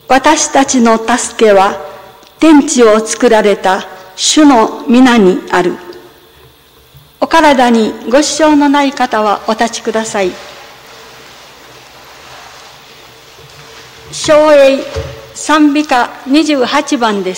私たちの助けは天地を作られた主の皆にある。お体にご支障のない方はお立ちください。唱詠賛美歌28番です。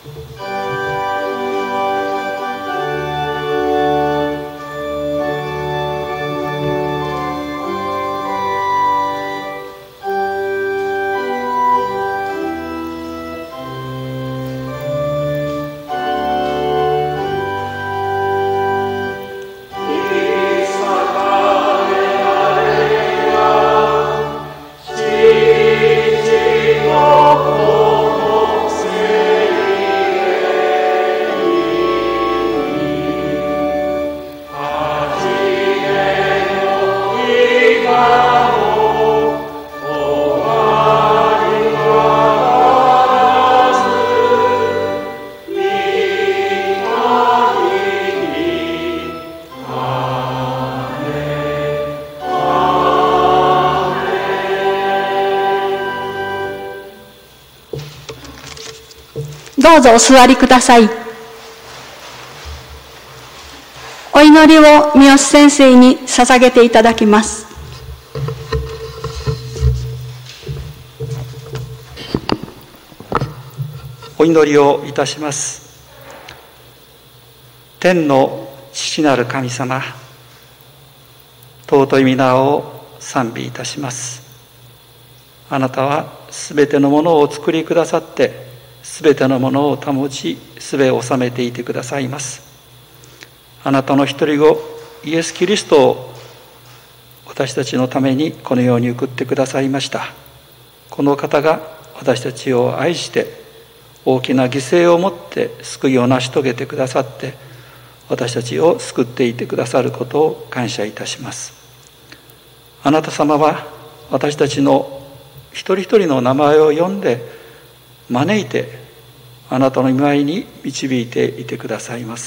どうぞお座りください。お祈りを三好先生に捧げていただきます。 お祈りをいたします。天の父なる神様、尊い皆を賛美いたします。あなたはすべてのものをお作りくださって、すべてのものを保ち、すべを治めていてくださいます。あなたの一人子、イエス・キリストを私たちのためにこのように送ってくださいました。この方が私たちを愛して、大きな犠牲をもって救いを成し遂げてくださって、私たちを救っていてくださることを感謝いたします。あなた様は私たちの一人一人の名前を呼んで、招いてあなたの御前に導いていてくださいます。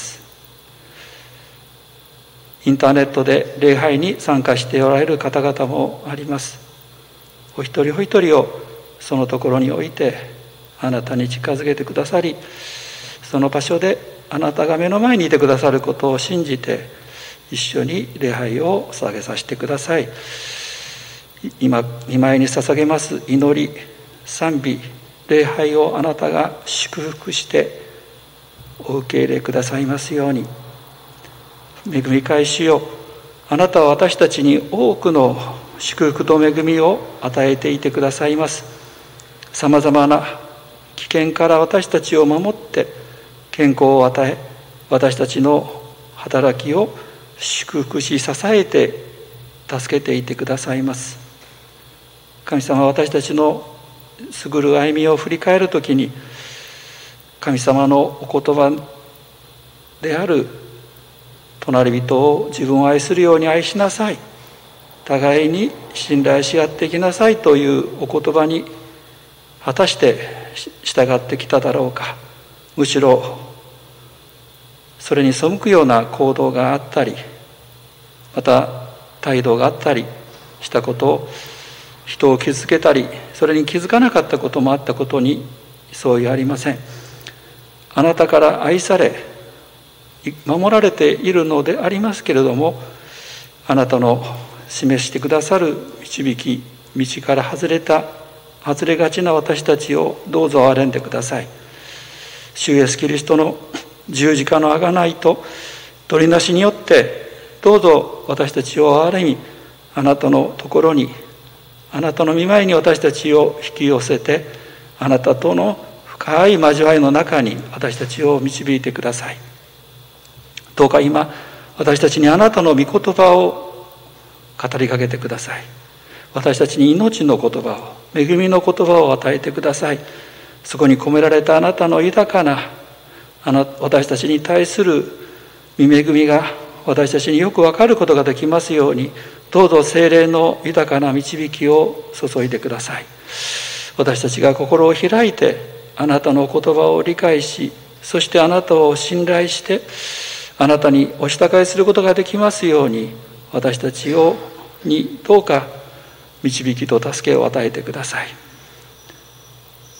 インターネットで礼拝に参加しておられる方々もあります。お一人お一人をそのところに置いてあなたに近づけてくださり、その場所であなたが目の前にいてくださることを信じて一緒に礼拝を捧げさせてください。今御前に捧げます祈り、賛美、礼拝をあなたが祝福してお受け入れくださいますように。恵み返しよ、あなたは私たちに多くの祝福と恵みを与えていてくださいます。さまざまな危険から私たちを守って健康を与え、私たちの働きを祝福し支えて助けていてくださいます。神様は私たちの優る歩みを振り返るときに、神様のお言葉である隣人を自分を愛するように愛しなさい、互いに信頼し合っていきなさいというお言葉に果たして従ってきただろうか。むしろそれに背くような行動があったり、また態度があったりしたことを、人を傷つけたり、それに気づかなかったこともあったことに相違ありません。あなたから愛され守られているのでありますけれども、あなたの示してくださる導き道から外れがちな私たちをどうぞ憐れんでください。主イエスキリストの十字架の贖いと取りなしによってどうぞ私たちを憐れみ、あなたのところに、あなたの御前に私たちを引き寄せて、あなたとの深い交わりの中に私たちを導いてください。どうか今私たちにあなたの御言葉を語りかけてください。私たちに命の言葉を、恵みの言葉を与えてください。そこに込められたあなたの豊かな私たちに対する御恵みが私たちによく分かることができますように、どうぞ聖霊の豊かな導きを注いでください。私たちが心を開いてあなたの言葉を理解し、そしてあなたを信頼してあなたにお従いすることができますように、私たちにどうか導きと助けを与えてください。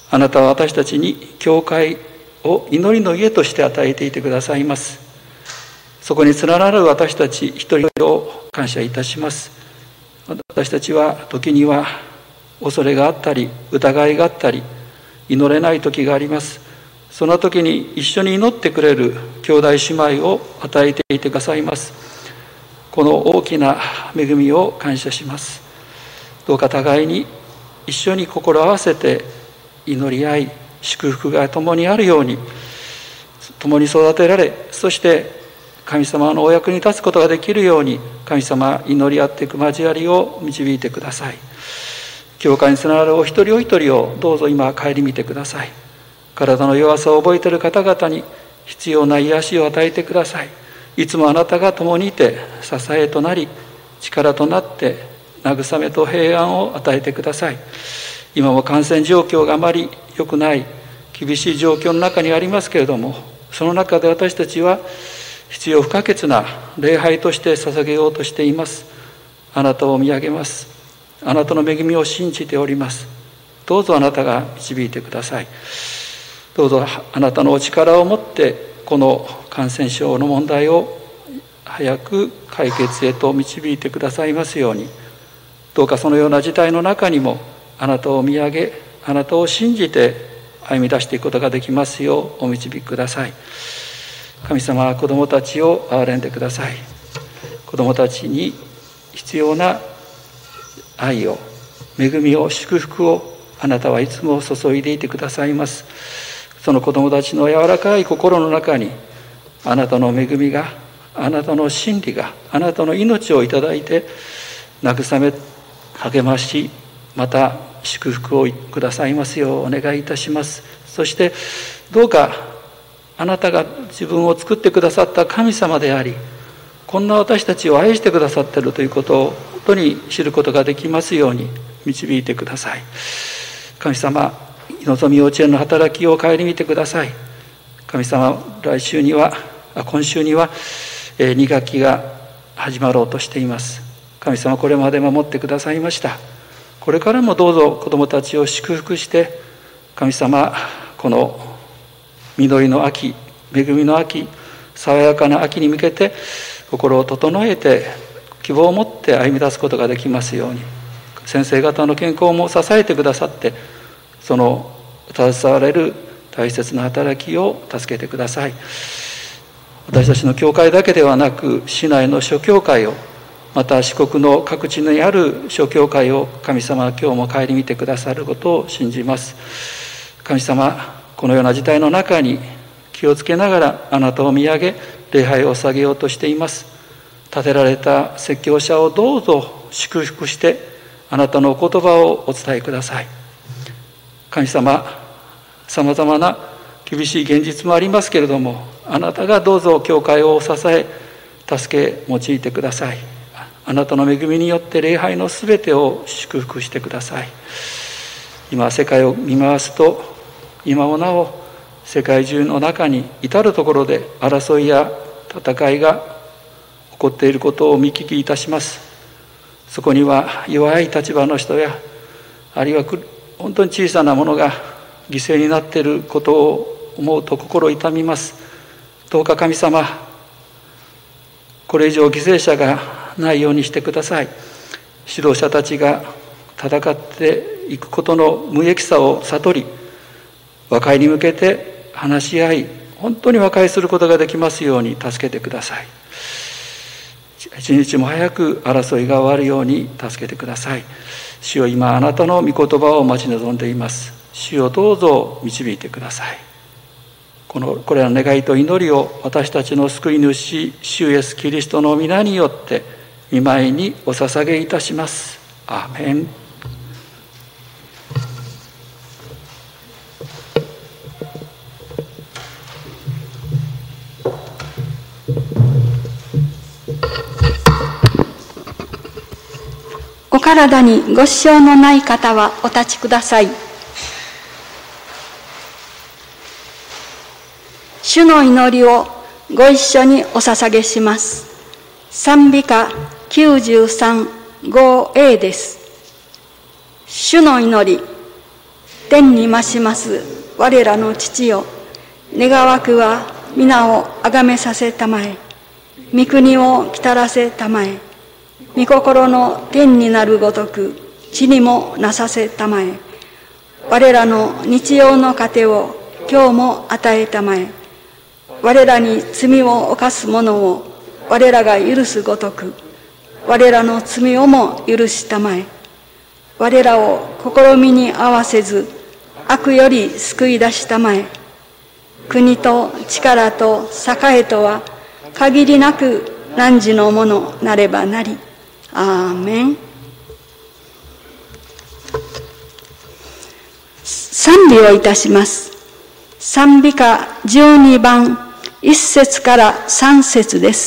あなたは私たちに教会を祈りの家として与えていてくださいます。そこに連なる私たち一人一人を感謝いたします。私たちは時には恐れがあったり疑いがあったり祈れない時があります。その時に一緒に祈ってくれる兄弟姉妹を与えていてくださいます。この大きな恵みを感謝します。どうか互いに一緒に心を合わせて祈り合い、祝福が共にあるように共に育てられ、そして神様のお役に立つことができるように神様祈り合っていく交わりを導いてください。教会につながるお一人お一人をどうぞ今顧みてください。体の弱さを覚えている方々に必要な癒しを与えてください。いつもあなたが共にいて支えとなり力となって慰めと平安を与えてください。今も感染状況があまり良くない厳しい状況の中にありますけれども、その中で私たちは必要不可欠な礼拝として捧げようとしています。あなたを見上げます。あなたの恵みを信じております。どうぞあなたが導いてください。どうぞあなたのお力を持ってこの感染症の問題を早く解決へと導いてくださいますように。どうかそのような事態の中にもあなたを見上げ、あなたを信じて歩み出していくことができますようお導きください。神様は子どもたちを憐れんでください。子どもたちに必要な愛を、恵みを、祝福をあなたはいつも注いでいてくださいます。その子どもたちの柔らかい心の中にあなたの恵みが、あなたの真理が、あなたの命をいただいて慰め、励まし、また祝福をくださいますようお願いいたします。そしてどうかあなたが自分を作ってくださった神様であり、こんな私たちを愛してくださっているということを本当に知ることができますように導いてください。神様、望み幼稚園の働きを顧みてください。神様、今週には2学期が始まろうとしています。神様、これまで守ってくださいました。これからもどうぞ子どもたちを祝福して、神様、この実りの秋、恵みの秋、爽やかな秋に向けて心を整えて希望を持って歩み出すことができますように、先生方の健康も支えてくださって、その携われる大切な働きを助けてください。私たちの教会だけではなく、市内の諸教会を、また四国の各地にある諸教会を神様は今日も顧みてくださることを信じます。神様、このような事態の中に気をつけながらあなたを見上げ礼拝を捧げようとしています。立てられた説教者をどうぞ祝福してあなたのお言葉をお伝えください。神様、さまざまな厳しい現実もありますけれども、あなたがどうぞ教会を支え助け用いてください。あなたの恵みによって礼拝のすべてを祝福してください。今世界を見回すと、今もなお世界中の中に至るところで争いや戦いが起こっていることを見聞きいたします。そこには弱い立場の人や、あるいは本当に小さなものが犠牲になっていることを思うと心痛みます。どうか神様、これ以上犠牲者がないようにしてください。指導者たちが戦っていくことの無益さを悟り、和解に向けて話し合い、本当に和解することができますように助けてください。一日も早く争いが終わるように助けてください。主よ、今あなたの御言葉を待ち望んでいます。主よ、どうぞ導いてください。これらの願いと祈りを私たちの救い主主イエスキリストの皆によって御前にお捧げいたします。アーメン。 お体にご支障のない方はお立ちください。主の祈りをご一緒にお捧げします。賛美歌93 5A です。主の祈り。 天に増します我らの父よ、願わくは皆をあがめさせたまえ。御国を来たらせたまえ。御心の天になるごとく地にもなさせたまえ。我らの日用の糧を今日も与えたまえ。我らに罪を犯す者を我らが許すごとく我らの罪をも許したまえ。我らを試みに合わせず悪より救い出したまえ。国と力と栄とは限りなく汝のものなればなり。アーメン。賛美をいたします。賛美歌12番1節から3節です。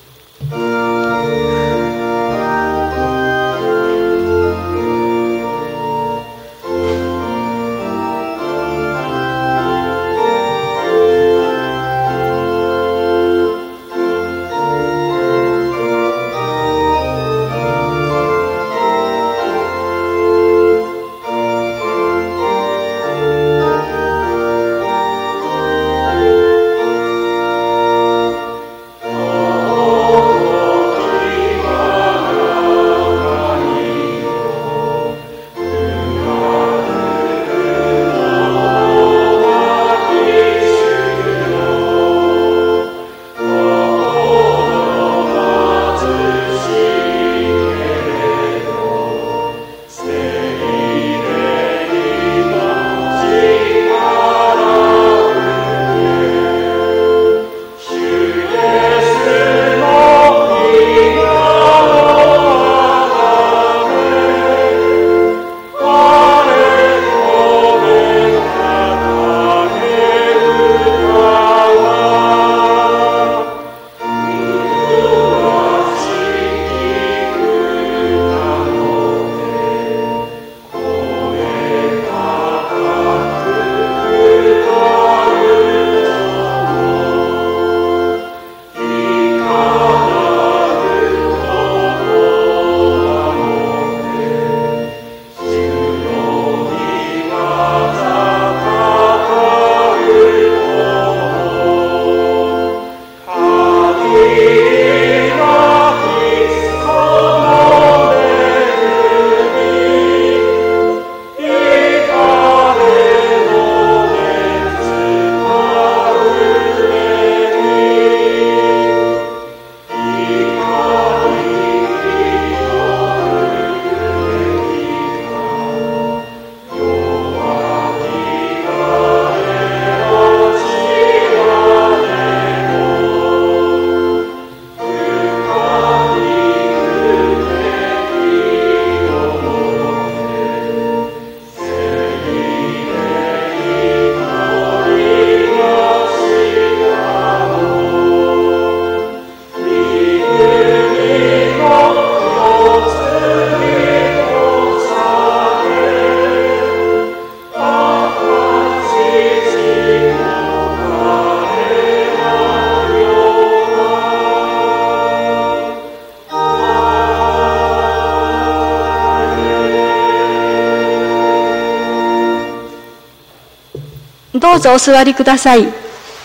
どうぞお座りください。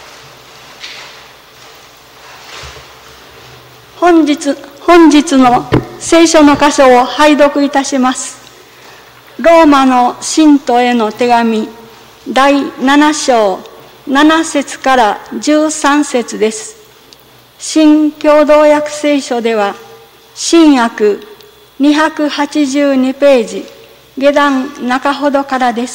本日の聖書の箇所を拝読いたします。ローマの信徒への手紙第7章7節から13節です。新共同訳聖書では新約282ページ下段中ほどからです。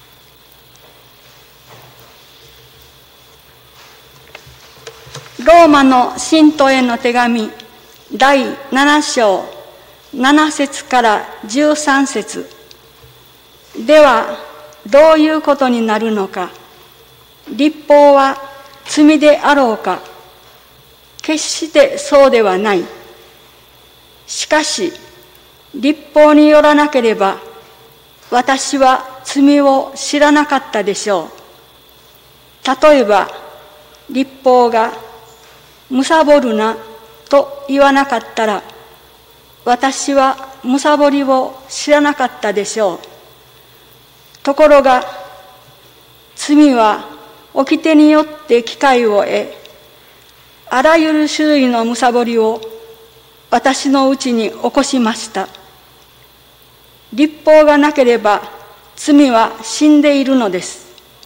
ローマの信徒への手紙第7章7節から13節ではどういうことになるのか。律法は罪であろうか。決してそうではない。しかし律法によらなければ私は罪を知らなかったでしょう。例えば律法が貪るなと言わなかったら私は貪りを知らなかったでしょう。 ところが罪は掟によって機会を得、あらゆる種類の貪りを私のうちに起こしました。律法がなければ罪は死んでいるのです。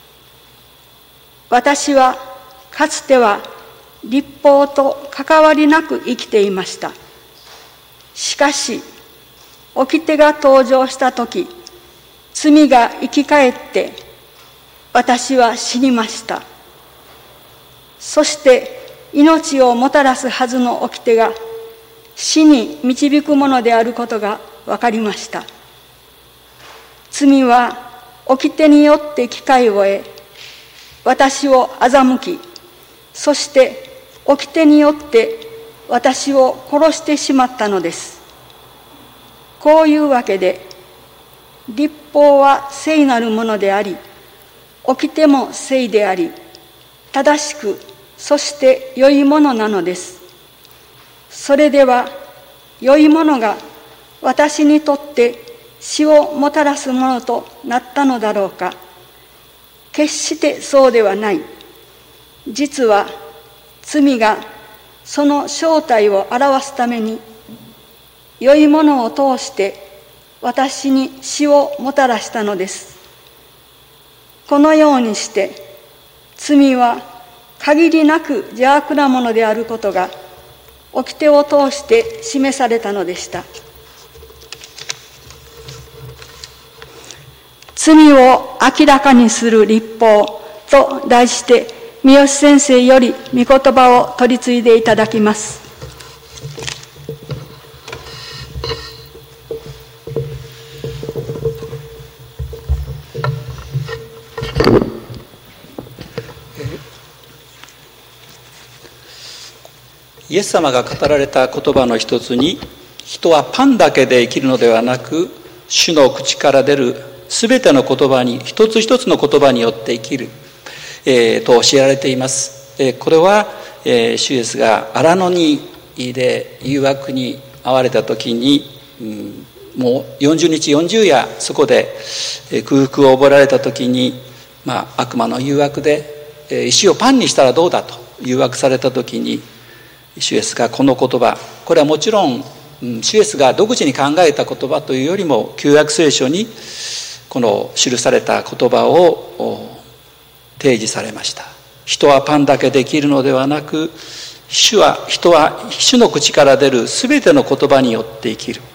私はかつては律法と関わりなく生きていました。しかし、掟が登場したとき、罪が生き返って私は死にました。そして命をもたらすはずの掟が死に導くものであることが分かりました。罪は掟によって機会を得、私を欺き、そして掟によって私を殺してしまったのです。こういうわけで、律法は聖なるものであり、掟も聖であり、正しく、そして良いものなのです。それでは、良いものが私にとって死をもたらすものとなったのだろうか。決してそうではない。実は、罪がその正体を表すために、良いものを通して私に死をもたらしたのです。このようにして、罪は限りなく邪悪なものであることが、掟を通して示されたのでした。罪を明らかにする律法と題して、三好先生より御言葉を取り次いでいただきます。 イエス様が語られた言葉の一つに、人はパンだけで生きるのではなく、主の口から出るすべての言葉に、一つ一つの言葉によって生きる、と教えられています。これは、主イエスが荒野にで誘惑に遭われた時に、もう40日40夜そこで空腹を覚えられた時に、悪魔の誘惑で石をパンにしたらどうだと誘惑された時に、主イエスがこの言葉、これはもちろん主イエスが独自に考えた言葉というよりも、旧約聖書にこの記された言葉を提示されました。人はパンだけで生きるのではなく、人は主の口から出るすべての言葉によって生きる。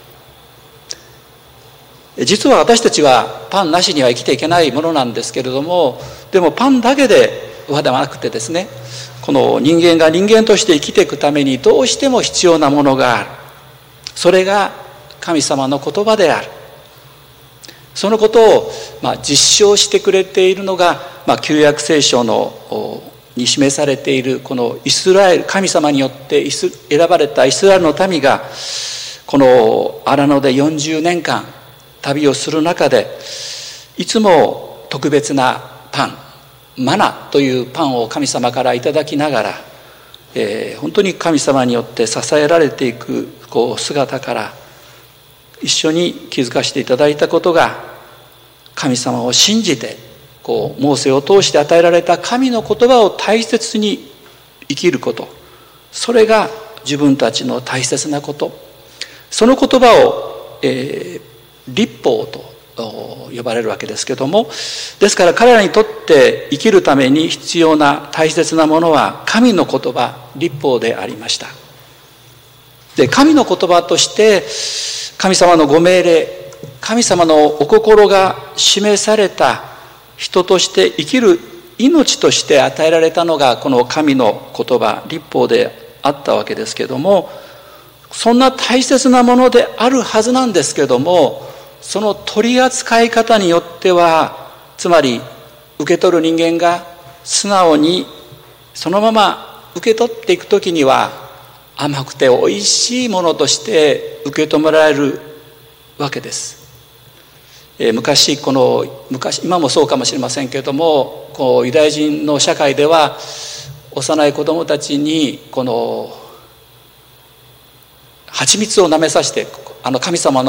実は私たちはパンなしには生きていけないものなんですけれども、でもパンだけではなくてですね、この人間が人間として生きていくためにどうしても必要なものがある。それが神様の言葉である。そのことを実証してくれているのが、旧約聖書に示されているこのイスラエル、神様によって選ばれたイスラエルの民がこの荒野で40年間旅をする中で、いつも特別なパン、マナというパンを神様からいただきながら、本当に神様によって支えられていく姿から一緒に気づかせていただいたことが、神様を信じてモーセを通して与えられた神の言葉を大切に生きること、それが自分たちの大切なこと。その言葉を、律法と呼ばれるわけですけども、ですから彼らにとって生きるために必要な大切なものは神の言葉、律法でありました。で、神の言葉として神様のご命令、神様のお心が示された人として生きる命として与えられたのがこの神の言葉、律法であったわけですけども、そんな大切なものであるはずなんですけども、その取り扱い方によっては、つまり受け取る人間が素直にそのまま受け取っていくときには、甘くておいしいものとして受け止められるわけです。昔今もそうかもしれませんけれども、ユダヤ人の社会では幼い子供たちにこの蜂蜜を舐めさせて、神様の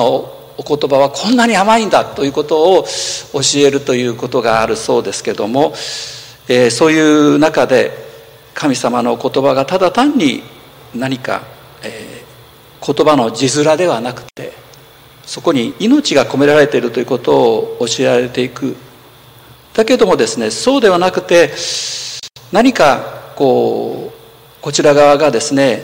お言葉はこんなに甘いんだということを教えるということがあるそうですけども、そういう中で神様の言葉がただ単に何か、言葉の字面ではなくて、そこに命が込められているということを教えられていく。だけどもですね、そうではなくて、何かこちら側がですね、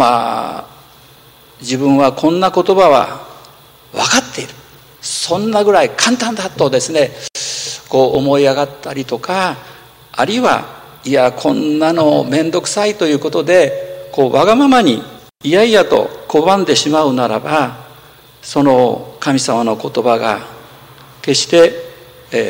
自分はこんな言葉は分かっている、そんなぐらい簡単だとですね、思い上がったりとか、あるいはいやこんなの面倒くさいということでわがままにいやいやと拒んでしまうならば、その神様の言葉が決して、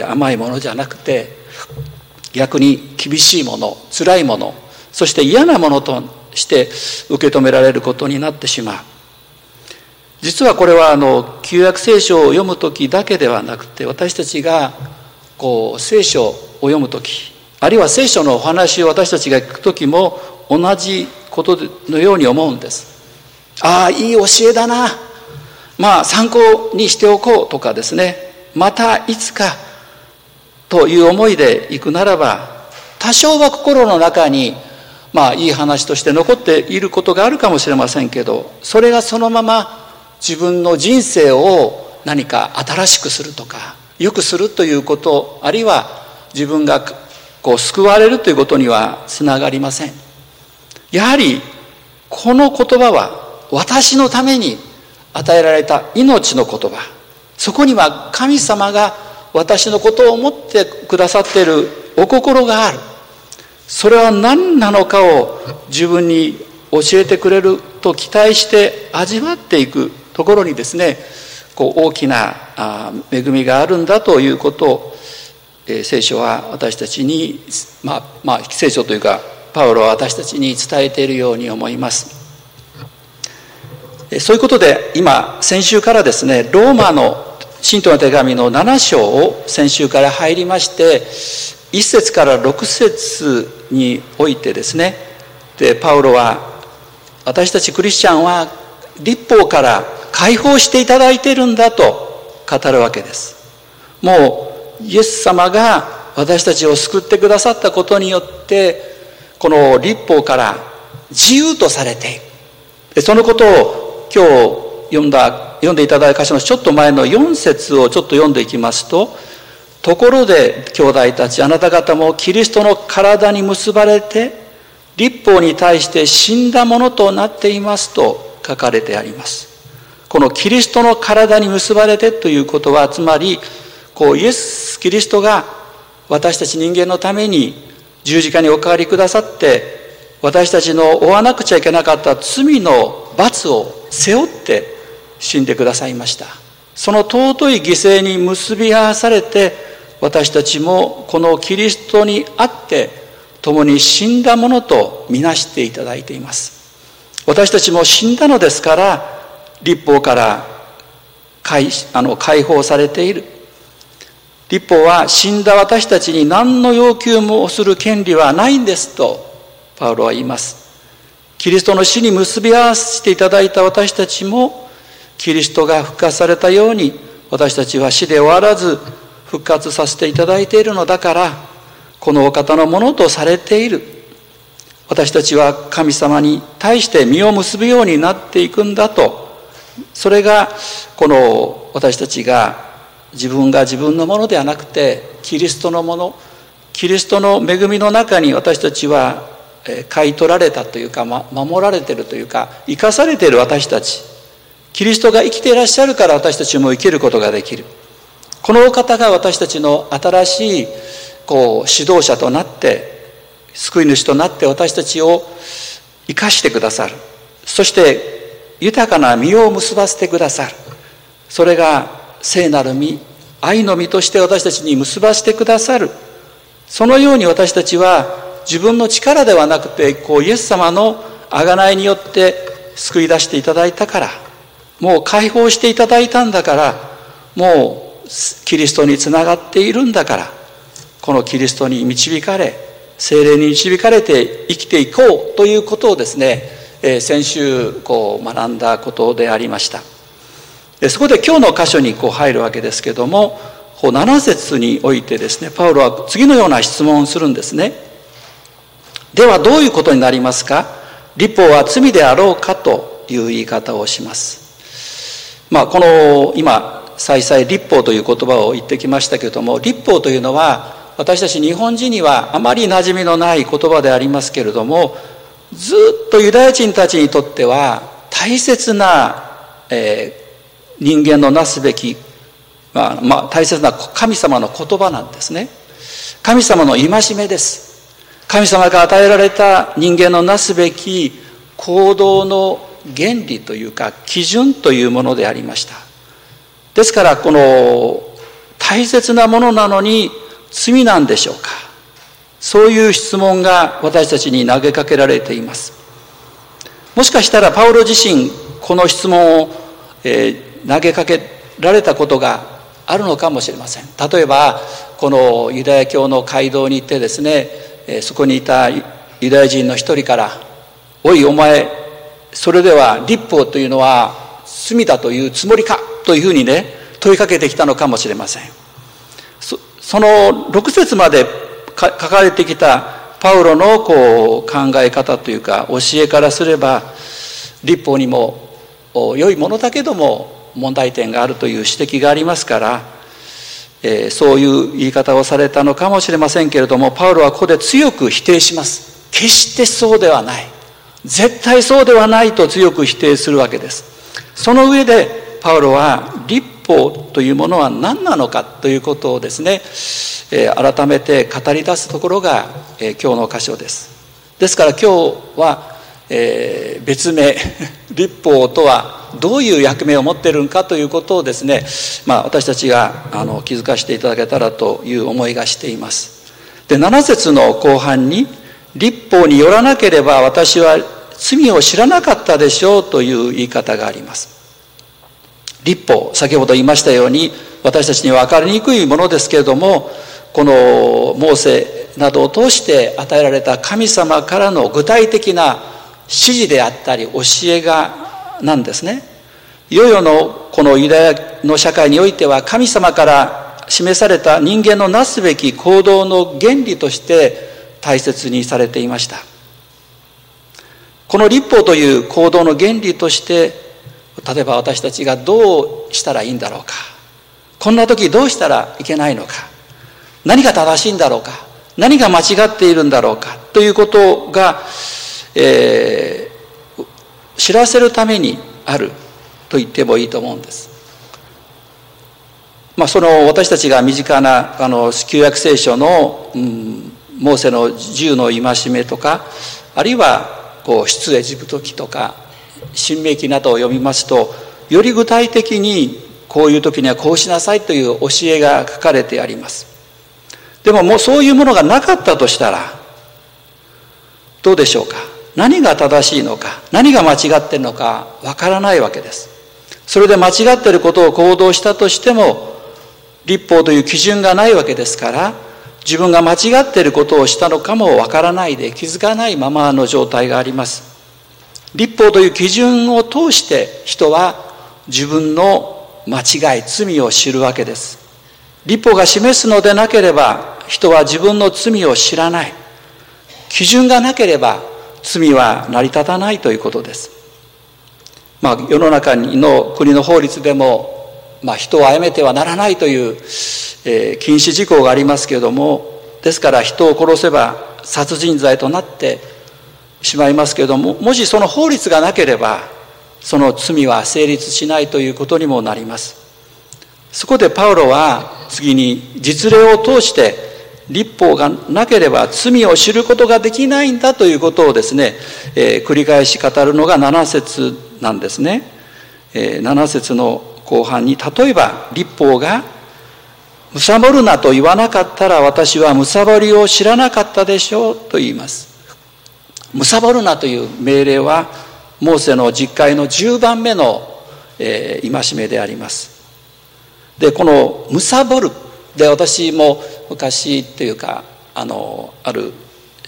甘いものじゃなくて、逆に厳しいもの、辛いもの、そして嫌なものとして受け止められることになってしまう。実はこれは旧約聖書を読む時だけではなくて、私たちが聖書を読む時、あるいは聖書のお話を私たちが聞く時も同じことのように思うんです。ああ、いい教えだな、参考にしておこうとかですね、またいつかという思いでいくならば、多少は心の中にいい話として残っていることがあるかもしれませんけど、それがそのまま自分の人生を何か新しくするとか良くするということ、あるいは自分が救われるということにはつながりません。やはりこの言葉は私のために与えられた命の言葉、そこには神様が私のことを思ってくださっているお心がある。それは何なのかを自分に教えてくれると期待して味わっていくところにですね、大きな恵みがあるんだということを、聖書は私たちに、聖書というかパウロは私たちに伝えているように思います。そういうことで先週からですね、ローマの信徒の手紙の7章を先週から入りまして、1節から6節においてですね、パウロは私たちクリスチャンは律法から解放していただいているんだと語るわけです。もうイエス様が私たちを救ってくださったことによって、この律法から自由とされている。そのことを今日読んでいただいた箇所のちょっと前の4節をちょっと読んでいきますと、ところで兄弟たち、あなた方もキリストの体に結ばれて律法に対して死んだものとなっていますと書かれてあります。このキリストの体に結ばれてということは、つまりイエス・キリストが私たち人間のために十字架におかわりくださって、私たちの負わなくちゃいけなかった罪の罰を背負って死んでくださいました。その尊い犠牲に結び合わされて、私たちもこのキリストにあって共に死んだものとみなしていただいています。私たちも死んだのですから、律法から解放されている。律法は死んだ私たちに何の要求もする権利はないんですとパウロは言います。キリストの死に結び合わせていただいた私たちも、キリストが復活されたように私たちは死で終わらず復活させていただいているのだから、このお方のものとされている。私たちは神様に対して実を結ぶようになっていくんだと。それがこの私たちが自分が自分のものではなくてキリストのもの、キリストの恵みの中に私たちは買い取られたというか、守られているというか、生かされている私たち、キリストが生きていらっしゃるから私たちも生きることができる。このお方が私たちの新しい指導者となって、救い主となって私たちを生かしてくださる。そして豊かな実を結ばせてくださる。それが聖なる実、愛の実として私たちに結ばせてくださる。そのように私たちは自分の力ではなくて、イエス様の贖いによって救い出していただいたから、もう解放していただいたんだから、もうキリストにつながっているんだから、このキリストに導かれ、聖霊に導かれて生きていこうということをですね、先週学んだことでありました。 そこで今日の箇所に入るわけですけども、7節においてですね、パウロは次のような質問をするんですね。ではどういうことになりますか？律法は罪であろうかという言い方をします。この今再々律法という言葉を言ってきましたけれども、律法というのは私たち日本人にはあまり馴染みのない言葉でありますけれども、ずっとユダヤ人たちにとっては大切な、人間のなすべき、大切な神様の言葉なんですね。神様の戒めです。神様が与えられた人間のなすべき行動の原理というか基準というものでありました。ですからこの大切なものなのに罪なんでしょうか。そういう質問が私たちに投げかけられています。もしかしたらパウロ自身この質問を、投げかけられたことがあるのかもしれません。例えばこのユダヤ教の街道に行ってですね、そこにいたユダヤ人の一人から「おいお前、それでは律法というのは罪だというつもりか?」というふうにね問いかけてきたのかもしれません。その6節まで書かれてきたパウロの考え方というか教えからすれば、律法にも良いものだけども問題点があるという指摘がありますから、そういう言い方をされたのかもしれませんけれども、パウロはここで強く否定します。決してそうではない、絶対そうではないと強く否定するわけです。その上でパウロは律法というものは何なのかということをですね、改めて語り出すところが、今日の箇所です。ですから今日は、別名律法とはどういう役目を持っているのかということをですね、私たちが気づかせていただけたらという思いがしています。で、7節の後半に律法によらなければ私は罪を知らなかったでしょうという言い方があります。律法、先ほど言いましたように私たちには分かりにくいものですけれども、このモーセなどを通して与えられた神様からの具体的な指示であったり教えがなんですね。いよいよのこのユダヤの社会においては神様から示された人間のなすべき行動の原理として大切にされていました。この律法という行動の原理として、例えば私たちがどうしたらいいんだろうか、こんな時どうしたらいけないのか、何が正しいんだろうか、何が間違っているんだろうかということが、知らせるためにあると言ってもいいと思うんです。その私たちが身近な旧約聖書の、モーセの10の戒めとか、あるいは出エジプト記とか申命記などを読みますと、より具体的にこういう時にはこうしなさいという教えが書かれてあります。でももうそういうものがなかったとしたらどうでしょうか。何が正しいのか、何が間違っているのかわからないわけです。それで間違っていることを行動したとしても、律法という基準がないわけですから、自分が間違っていることをしたのかもわからないで気づかないままの状態があります。律法という基準を通して人は自分の間違い、罪を知るわけです。律法が示すのでなければ人は自分の罪を知らない。基準がなければ罪は成り立たないということです。世の中の国の法律でも、人を殺めてはならないという、禁止事項がありますけれども、ですから人を殺せば殺人罪となってしまいますけれども、もしその法律がなければその罪は成立しないということにもなります。そこでパウロは次に実例を通して律法がなければ罪を知ることができないんだということをですね、繰り返し語るのが7節なんですね。7節の後半に、例えば律法が貪るなと言わなかったら私は貪りを知らなかったでしょうと言います。貪るなという命令はモーセの十戒の10番目の戒めであります。で、この貪るで、私も昔というかある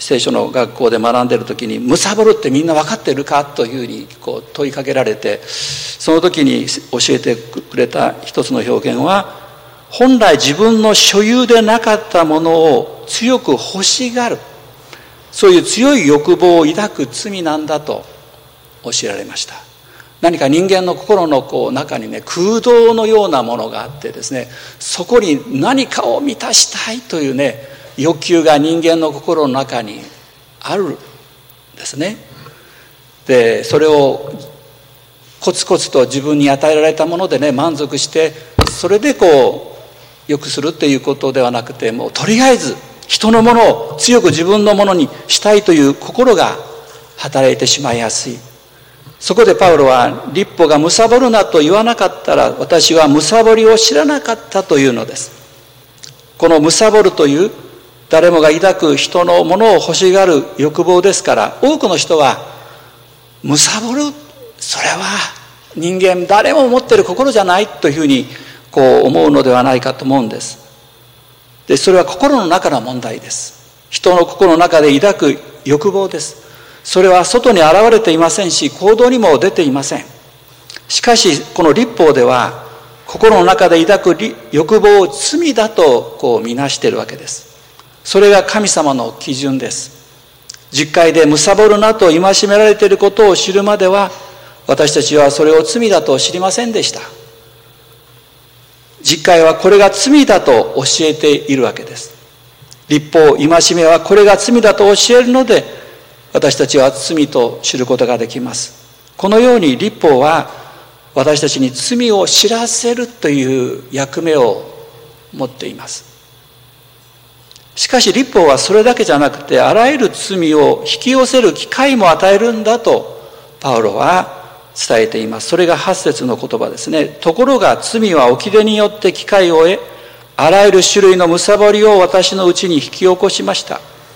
聖書の学校で学んでいる時に、貪るってみんな分かってるかというふうに問いかけられて、その時に教えてくれた一つの表現は、本来自分の所有でなかったものを強く欲しがる、そういう強い欲望を抱く罪なんだと教えられました。何か人間の心の中にね、空洞のようなものがあってですね、そこに何かを満たしたいというね、欲求が人間の心の中にあるんですね。で、それをコツコツと自分に与えられたものでね、満足して、それで良くするっていうことではなくて、もうとりあえず人のものを強く自分のものにしたいという心が働いてしまいやすい。そこでパウロは、律法が貪るなと言わなかったら私は貪りを知らなかったというのです。この貪るという誰もが抱く人のものを欲しがる欲望ですから、多くの人は貪る、それは人間誰も持っている心じゃないというふうに思うのではないかと思うんです。で、それは心の中の問題です。人の心の中で抱く欲望です。それは外に現れていませんし、行動にも出ていません。しかしこの律法では、心の中で抱く欲望を罪だと見なしているわけです。それが神様の基準です。十戒で貪るなと戒められていることを知るまでは、私たちはそれを罪だと知りませんでした。十戒はこれが罪だと教えているわけです。律法、戒めはこれが罪だと教えるので、私たちは罪と知ることができます。このように律法は私たちに罪を知らせるという役目を持っています。しかし律法はそれだけじゃなくて、あらゆる罪を引き寄せる機会も与えるんだとパウロは伝えています。それが8節の言葉ですね。ところが罪は掟によって機会を得、あらゆる種類の貪りを私のうちに引き起こしました。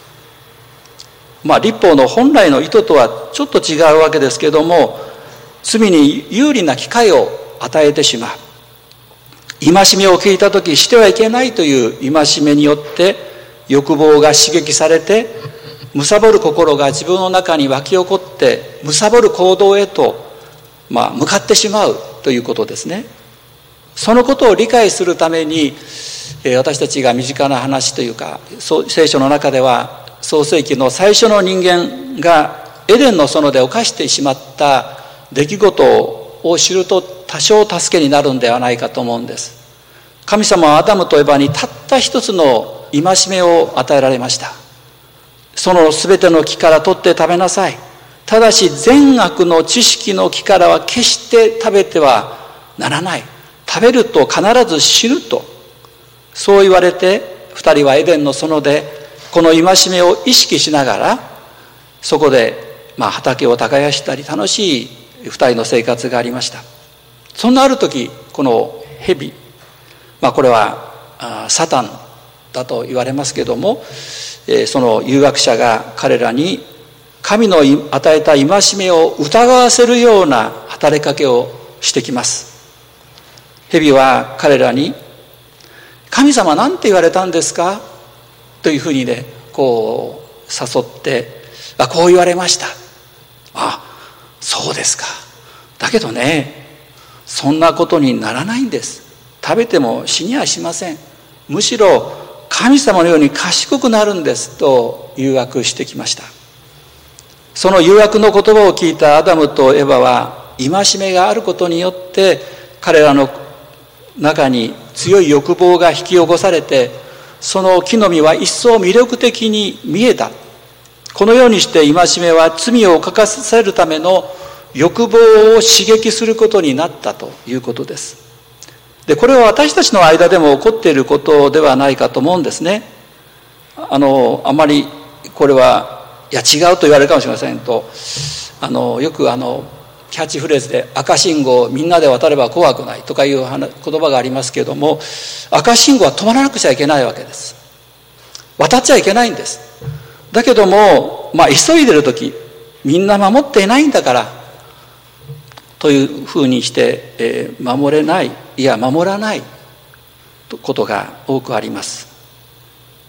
律法の本来の意図とはちょっと違うわけですけども、罪に有利な機会を与えてしまう。戒めを聞いたとき、してはいけないという戒めによって欲望が刺激されて、貪る心が自分の中に湧き起こって、貪る行動へと向かってしまうということですね。そのことを理解するために、私たちが身近な話というか、聖書の中では創世記の最初の人間がエデンの園で犯してしまった出来事を知ると多少助けになるんではないかと思うんです。神様はアダムとエバにたった一つの戒めを与えられました。そのすべての木から取って食べなさい。ただし善悪の知識の木からは決して食べてはならない。食べると必ず死ぬと、そう言われて、二人はエデンの園でこの戒めを意識しながら、そこで畑を耕したり楽しい二人の生活がありました。そんなある時、この蛇、これはサタンだと言われますけども、その誘惑者が彼らに神の与えた戒めを疑わせるような働きかけをしてきます。蛇は彼らに、神様なんて言われたんですかというふうにね、誘って、こう言われました。そうですか。だけどね、そんなことにならないんです。食べても死にはしません。むしろ神様のように賢くなるんですと誘惑してきました。その誘惑の言葉を聞いたアダムとエバは、戒めがあることによって彼らの中に強い欲望が引き起こされて、その木の実は一層魅力的に見えた。このようにして戒めは罪を犯させるための欲望を刺激することになったということです。で、これは私たちの間でも起こっていることではないかと思うんですね。あまりこれはいや違うと言われるかもしれませんと、よくキャッチフレーズで赤信号をみんなで渡れば怖くないとかいう言葉がありますけれども、赤信号は止まらなくちゃいけないわけです。渡っちゃいけないんです。だけども、急いでる時、みんな守っていないんだからというふうにして、守れない、いや守らないことが多くあります。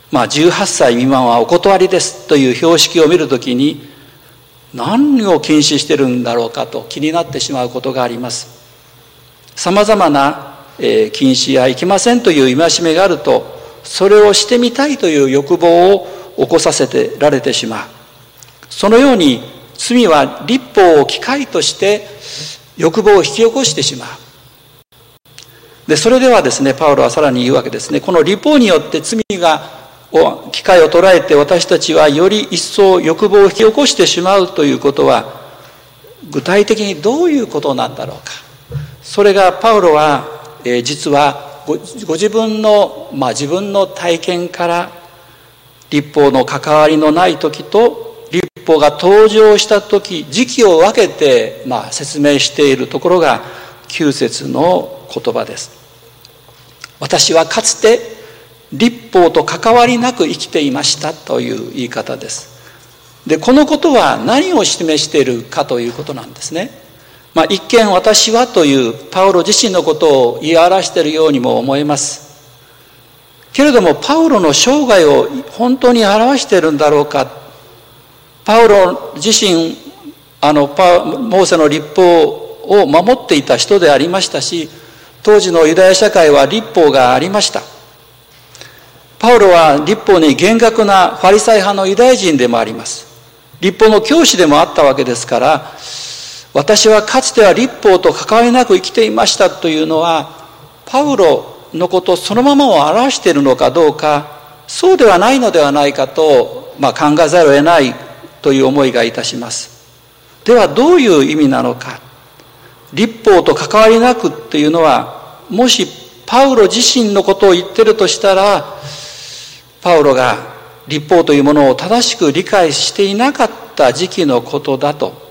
18歳未満はお断りですという標識を見るときに、何を禁止してるんだろうかと気になってしまうことがあります。さまざまな禁止やいけませんという戒めがあると、それをしてみたいという欲望を起こさせてられてしまう。そのように罪は律法を機会として欲望を引き起こしてしまう。で、それではですね、パウロはさらに言うわけですね。この律法によって罪が機会を捉えて、私たちはより一層欲望を引き起こしてしまうということは、具体的にどういうことなんだろうか。それがパウロは、実はご自分の、自分の体験から律法の関わりのない時と律法が登場した時、時期を分けて、説明しているところが9節の言葉です。私はかつて律法と関わりなく生きていましたという言い方です。で、このことは何を示しているかということなんですね。一見私はというパウロ自身のことを言い表しているようにも思えます。けれどもパウロの生涯を本当に表しているんだろうか。パウロ自身、モーセの律法を守っていた人でありましたし、当時のユダヤ社会は律法がありました。パウロは律法に厳格なファリサイ派のユダヤ人でもあります。律法の教師でもあったわけですから、私はかつては律法と関わりなく生きていましたというのは、パウロのことそのままを表しているのかどうか、そうではないのではないかと、考えざるを得ないという思いがいたします。ではどういう意味なのか。律法と関わりなくっていうのは、もしパウロ自身のことを言ってるとしたら、パウロが律法というものを正しく理解していなかった時期のことだと。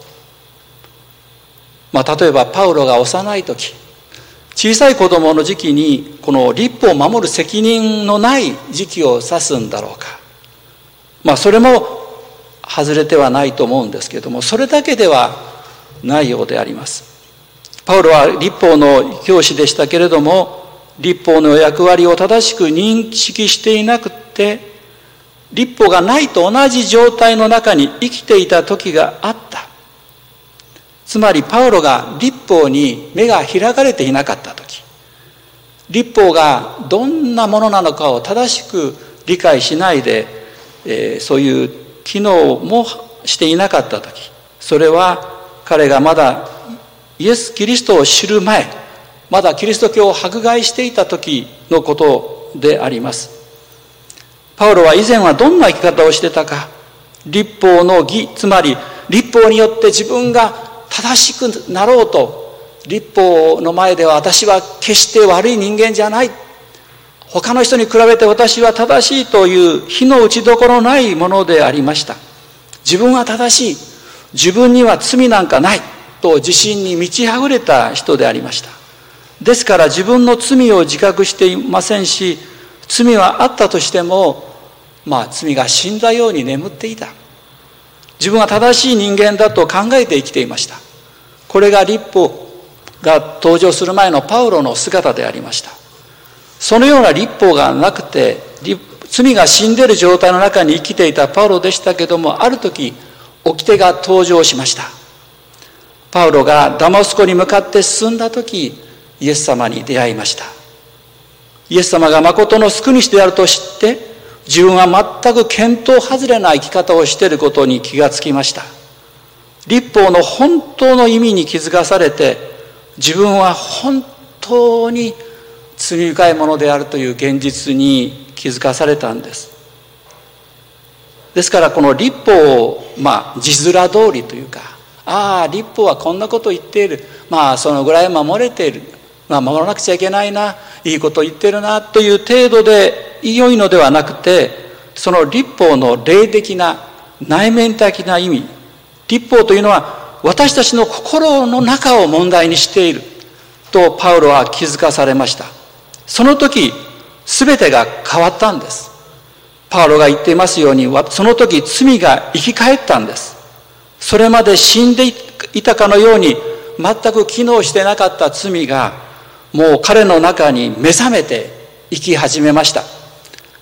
例えばパウロが幼い時、小さい子供の時期にこの律法を守る責任のない時期を指すんだろうか。それも外れてはないと思うんですけれども、それだけではないようであります。パウロは律法の教師でしたけれども、律法の役割を正しく認識していなくて、律法がないと同じ状態の中に生きていた時があった。つまりパウロが律法に目が開かれていなかった時、律法がどんなものなのかを正しく理解しないで、そういう機能もしていなかった時、それは彼がまだイエス・キリストを知る前、まだキリスト教を迫害していた時のことであります。パウロは以前はどんな生き方をしてたか、律法の義、つまり律法によって自分が正しくなろうと、律法の前では私は決して悪い人間じゃない、他の人に比べて私は正しいという非の打ちどころないものでありました。自分は正しい、自分には罪なんかないと自信に満ち溢れた人でありました。ですから自分の罪を自覚していませんし、罪はあったとしても、罪が死んだように眠っていた。自分は正しい人間だと考えて生きていました。これが律法が登場する前のパウロの姿でありました。そのような律法がなくて、罪が死んでいる状態の中に生きていたパウロでしたけども、ある時、掟が登場しました。パウロがダマスコに向かって進んだ時、イエス様に出会いました。イエス様が誠の救い主であると知って、自分は全く見当外れな生き方をしていることに気がつきました。律法の本当の意味に気づかされて、自分は本当に罪深いものであるという現実に気づかされたんです。ですからこの律法を字面通りというか、律法はこんなことを言っている、そのぐらい守れている、守らなくちゃいけないな、いいことを言ってるなという程度で良いのではなくて、その律法の霊的な内面的な意味、律法というのは私たちの心の中を問題にしているとパウロは気づかされました。その時全てが変わったんです。パウロが言っていますように、その時罪が生き返ったんです。それまで死んでいたかのように全く機能してなかった罪がもう彼の中に目覚めて生き始めました。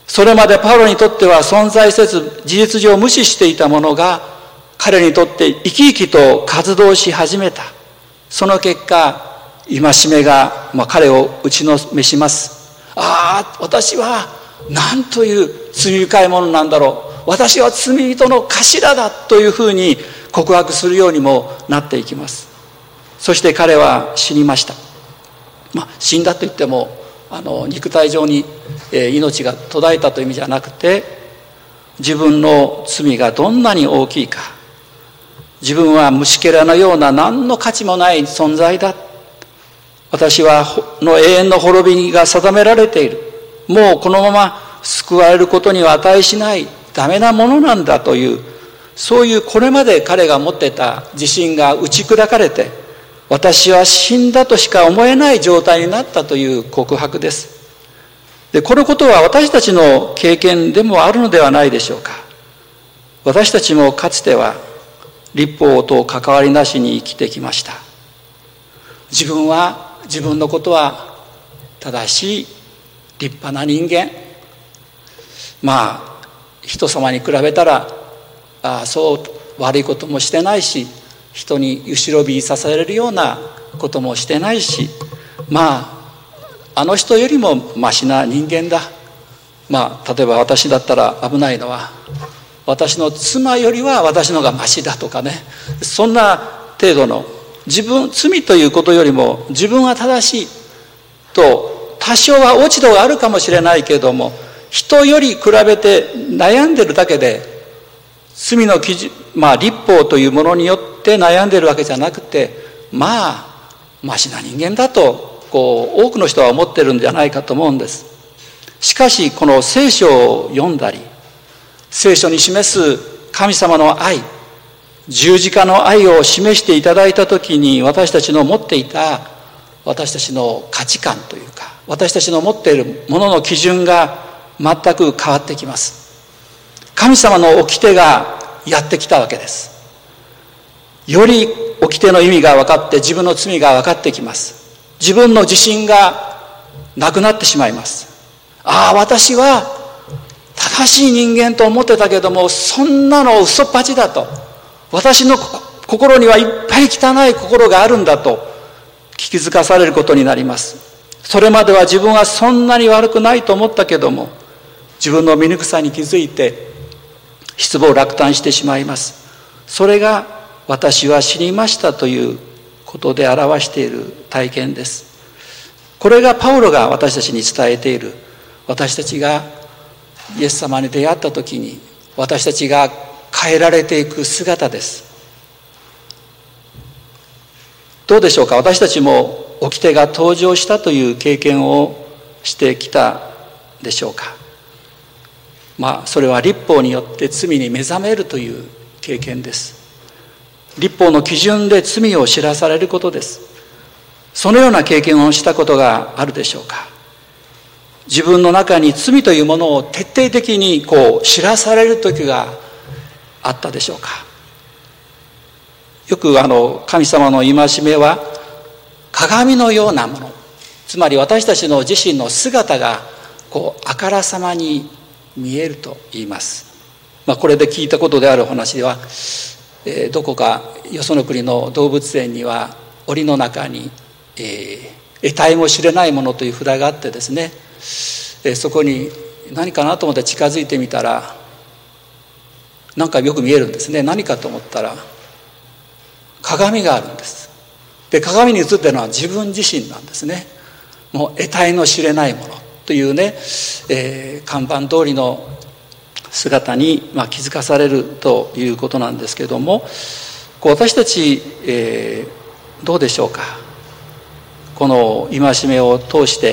それまでパウロにとっては存在せず事実上無視していたものが彼にとって生き生きと活動し始めた。その結果、戒めが、彼を打ちのめします。ああ、私は何という罪深いものなんだろう。私は罪人の頭だというふうに告白するようにもなっていきます。そして彼は死にました。死んだと言っても肉体上に命が途絶えたという意味じゃなくて、自分の罪がどんなに大きいか、自分は虫けらのような何の価値もない存在だ、私はの永遠の滅びが定められている、もうこのまま救われることには値しないダメなものなんだという、そういうこれまで彼が持っていた自信が打ち砕かれて、私は死んだとしか思えない状態になったという告白です。で、このことは私たちの経験でもあるのではないでしょうか。私たちもかつては律法と関わりなしに生きてきました。自分のことは正しい立派な人間、人様に比べたらそう悪いこともしてないし、人に後ろ指さされるようなこともしてないし、あの人よりもマシな人間だ。例えば私だったら危ないのは、私の妻よりは私のがマシだとかね、そんな程度の罪ということよりも自分は正しいと多少は落ち度があるかもしれないけれども、人より比べて悩んでるだけで、罪の基準、律法というものによって悩んでるわけじゃなくて、マシな人間だと多くの人は思ってるんじゃないかと思うんです。しかしこの聖書を読んだり、聖書に示す神様の愛、十字架の愛を示していただいたときに、私たちの持っていた私たちの価値観というか、私たちの持っているものの基準が全く変わってきます。神様の掟がやってきたわけです。より掟の意味が分かって、自分の罪が分かってきます。自分の自信がなくなってしまいます。私は正しい人間と思ってたけども、そんなの嘘っぱちだと、私の心にはいっぱい汚い心があるんだと気づかされることになります。それまでは自分はそんなに悪くないと思ったけども、自分の醜さに気づいて失望落胆してしまいます。それが私は死にましたということで表している体験です。これがパウロが私たちに伝えている、私たちがイエス様に出会った時に私たちが変えられていく姿です。どうでしょうか。私たちも掟が登場したという経験をしてきたでしょうか。それは律法によって罪に目覚めるという経験です。律法の基準で罪を知らされることです。そのような経験をしたことがあるでしょうか。自分の中に罪というものを徹底的に知らされる時があったでしょうか。よく神様の戒めは鏡のようなもの、つまり私たちの自身の姿があからさまに見えると言います。これで聞いたことである話では、どこかよその国の動物園には檻の中に、得体も知れないものという札があってですね、そこに何かなと思って近づいてみたら、なんかよく見えるんですね。何かと思ったら鏡があるんです。で、鏡に映っているのは自分自身なんですね。もう得体の知れないものというね、看板通りの姿に気づかされるということなんですけれども、私たち、どうでしょうか。この戒めを通して、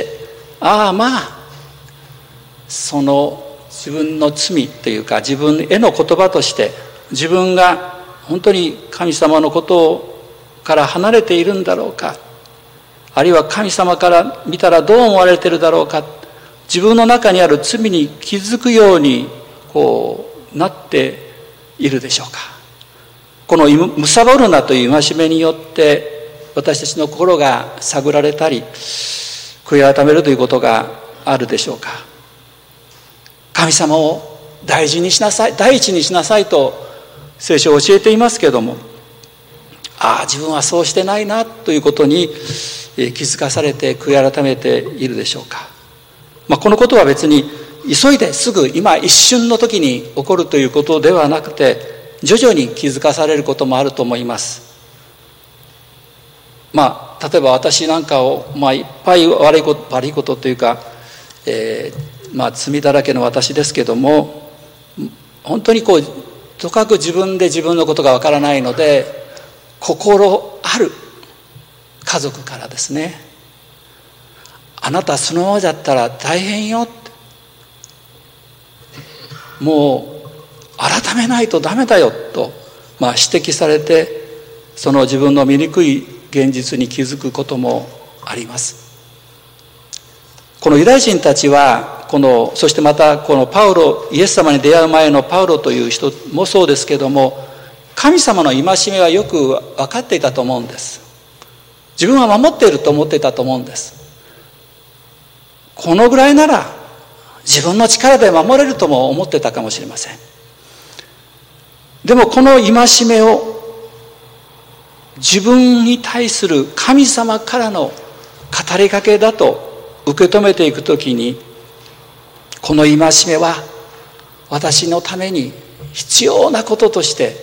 その自分の罪というか、自分への言葉として、自分が本当に神様のことから離れているんだろうか、あるいは神様から見たらどう思われているだろうか、自分の中にある罪に気づくようになっているでしょうか。このむさぼるなという戒めによって私たちの心が探られたり悔い改めるということがあるでしょうか。 神様を大事にしなさい、第一にしなさいと聖書を教えていますけれども、自分はそうしてないなということに気づかされて悔い改めているでしょうか。このことは別に急いですぐ今一瞬の時に起こるということではなくて、徐々に気づかされることもあると思います。例えば私なんかを、いっぱい悪いことというか、罪だらけの私ですけども、本当にとかく自分で自分のことがわからないので、心ある家族からですね、あなたそのままだったら大変よって、もう改めないとダメだよと、指摘されて、その自分の醜い現実に気づくこともあります。このユダヤ人たちはそしてまたこのパウロ、イエス様に出会う前のパウロという人もそうですけども、神様の戒めはよく分かっていたと思うんです。自分は守っていると思っていたと思うんです。このぐらいなら自分の力で守れるとも思ってたかもしれません。でもこの戒めを自分に対する神様からの語りかけだと受け止めていくときに、この戒めは私のために必要なこととして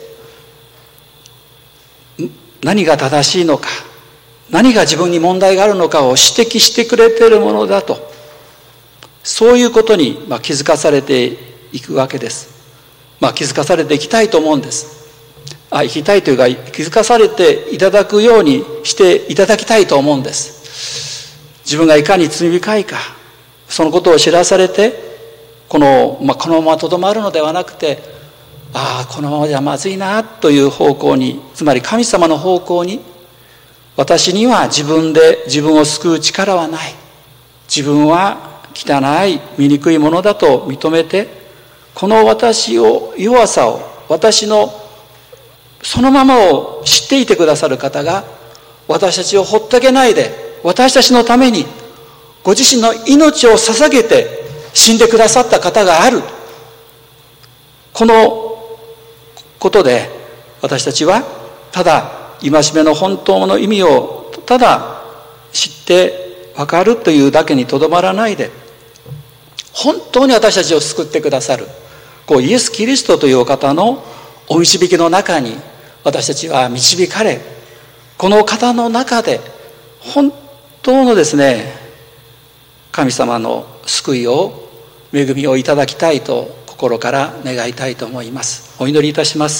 何が正しいのか、何が自分に問題があるのかを指摘してくれているものだと、そういうことに気づかされていくわけです。気づかされていきたいと思うんです。いきたいというか、気づかされていただくようにしていただきたいと思うんです。自分がいかに罪深いか、そのことを知らされて、このままとどまるのではなくて、このままじゃまずいなという方向に、つまり神様の方向に、私には自分で自分を救う力はない、自分は汚い醜いものだと認めて、この私を、弱さを、私のそのままを知っていてくださる方が、私たちをほったけないで、私たちのためにご自身の命を捧げて死んでくださった方がある。このことで私たちはただ戒めの本当の意味をただ知って分かるというだけにとどまらないで、本当に私たちを救ってくださるイエス・キリストというお方のお導きの中に私たちは導かれ、この方の中で本当のですね、神様の救いを、恵みをいただきたいと心から願いたいと思います。お祈りいたします。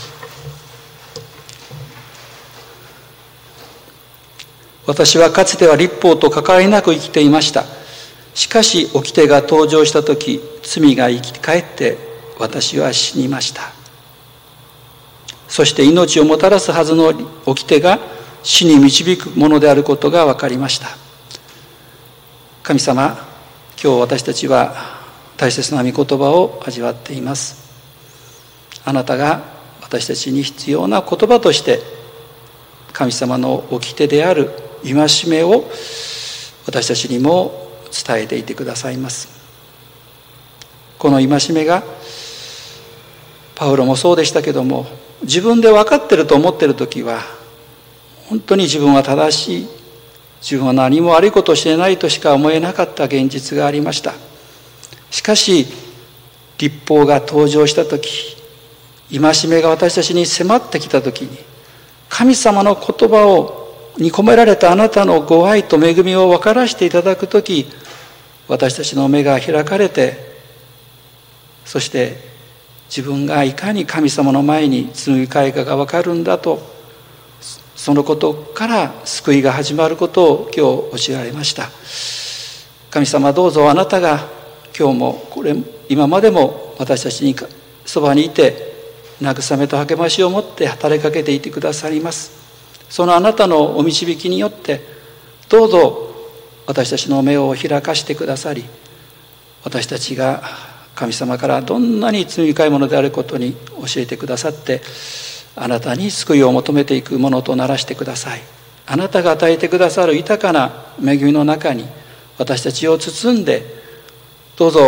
私はかつては律法と関わりなく生きていました。しかし掟が登場したとき、罪が生き返って私は死にました。そして命をもたらすはずの掟が死に導くものであることが分かりました。神様、今日私たちは大切な御言葉を味わっています。あなたが私たちに必要な言葉として神様の掟である戒めを私たちにも伝えていてくださいます。この戒めがパウロもそうでしたけども、自分で分かっていると思っているときは本当に自分は正しい、自分は何も悪いことをしていないとしか思えなかった現実がありました。しかし律法が登場したとき、戒めが私たちに迫ってきたときに、神様の言葉に込められたあなたのご愛と恵みを分からせていただくとき、私たちの目が開かれて、そして自分がいかに神様の前に罪深いかが分かるんだと、そのことから救いが始まることを今日教えられました。神様、どうぞあなたが今日も今までも私たちにそばにいて、慰めと励ましを持って働きかけていてくださります。そのあなたのお導きによってどうぞ私たちの目を開かしてくださり、私たちが神様からどんなに罪深いものであることに教えてくださって、あなたに救いを求めていくものとならしてください。あなたが与えてくださる豊かな恵みの中に私たちを包んで、どうぞ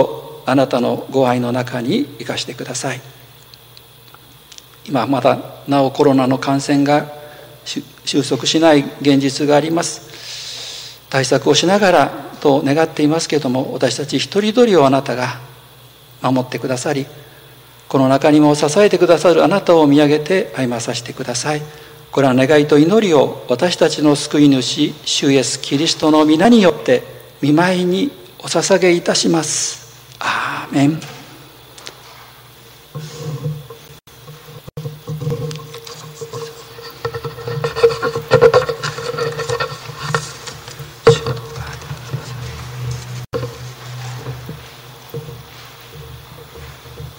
あなたのご愛の中に生かしてください。今まだなおコロナの感染が収束しない現実があります。対策をしながらと願っていますけれども、私たち一人一人をあなたが守ってくださり、この中にも支えてくださるあなたを見上げて歩まさせてください。これは願いと祈りを私たちの救い主主イエスキリストの皆によって御前にお捧げいたします。アーメン。